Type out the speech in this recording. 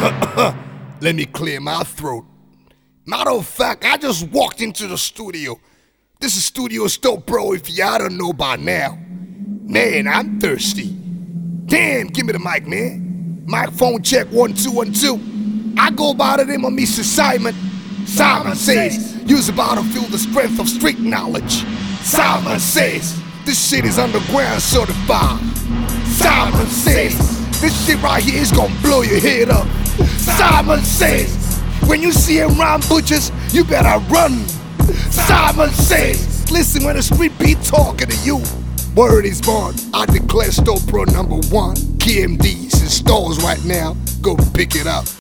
Let me clear my throat. Matter of fact, I just walked into the studio. This is Studio Stoke, bro, if y'all don't know by now. Man, I'm thirsty. Damn, give me the mic, man. Microphone check, 1, 2, 1, 2. I go by the name of Mr. Simon. Simon says, use a bottle to feel the strength of street knowledge. Simon says, this shit is underground certified. Simon says, this shit right here is gonna blow your head up. Simon says, when you see him round butchers, you better run. Simon says, listen when the street beat talking to you. Word is born, I declare Stoke Pro #1. KMD's in stores right now, go pick it up.